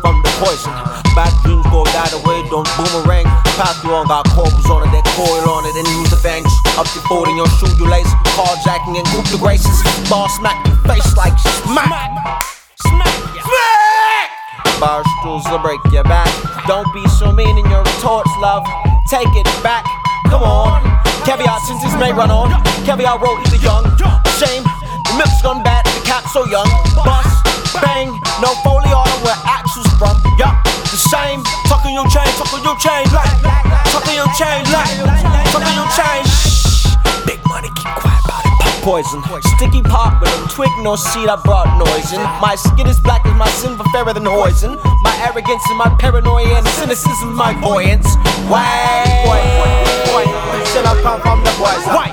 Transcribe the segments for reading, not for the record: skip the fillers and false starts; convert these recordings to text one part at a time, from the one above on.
from the poison. Bad dreams go that away, don't boomerang. Pass you on, got corpus on it, that coil on it, and use the fangs. Up your foot in your shoe, you lace. Carjacking and goop the graces. Ball smack your face like smack. Smack! Smack! Bar stools will break your back. Don't be so mean in your retorts, love. Take it back. Come on. Caveat since this may run on. Caveat roll either young. Shame. The milk's gone bad. The cat's so young. Bust. Bang. No foley on where axles from. Yup. The same. Tucking your chain. Tucking your chain. Like. Tucking your chain. Like. Tucking your chain. Shh. Big money. Keep quiet about it. Poison. Sticky pop with a twig, no seed, I brought noise in. My skin is black as my sin, but fairer than poison. My arrogance and my paranoia and cynicism, my buoyance. White, should I come from the poison? White,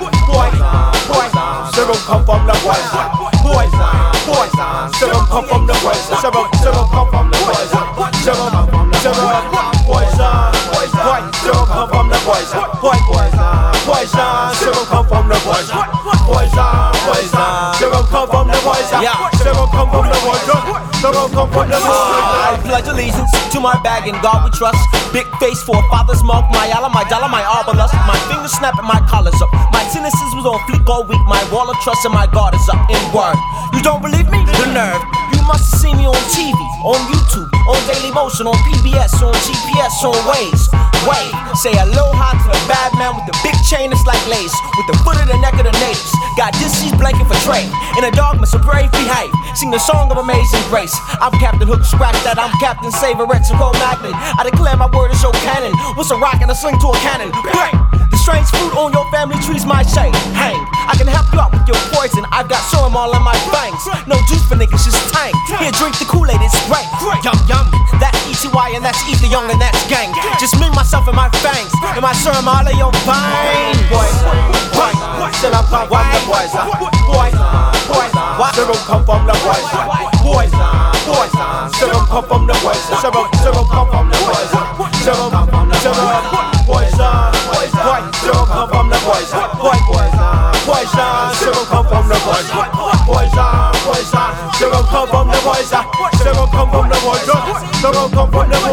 should I come from the poison? Poison, should I come from the poison? Should I come from the poison? Should I come from the poison? White, should I come from the poison? Poison, should I come from the poison? Poison, zero come from the poison. Zero come from the poison. Zero come from the poison. I pledge allegiance to my bag and God we trust. Big face for a father's mug. My Allah, my dollar, my arbalest. My fingers snapping, my collars up. My cynicism was on fleek all week. My wall of trust and my guard is up. In word, you don't believe me? The nerve. You must have seen me on TV, on YouTube, on Daily Motion, on PBS, on GPS, on Waze. Wait, say aloha to the bad man with the big chain that's like lace, with the foot of the neck of the natives. Got deceased blanket for trade, and a dog must have brave behave. Sing the song of amazing grace. I'm Captain Hook, scratch that. I'm Captain Saver-X and Roll Magnet. I declare my word is your cannon. What's a rock and a sling to a cannon? Bang! The strange fruit on your family trees my shade. Hang, I can help you out with your poison. I've got serum all in my fangs. No juice for niggas, just tank. Here, drink the Kool-Aid, it's great. Yum, yum. That's ETY and that's Ether Young and that's gang. Just me, myself, and my fangs. And my serum all in your veins. Boy, should I come from the poison? Serum come from the poison. Serum come from the poison. Serum come from the poison. Serum come from the poison. Serum come from the poison. Serum come from the poison. Serum come from the poison. Serum come from the poison. Serum come from the poison.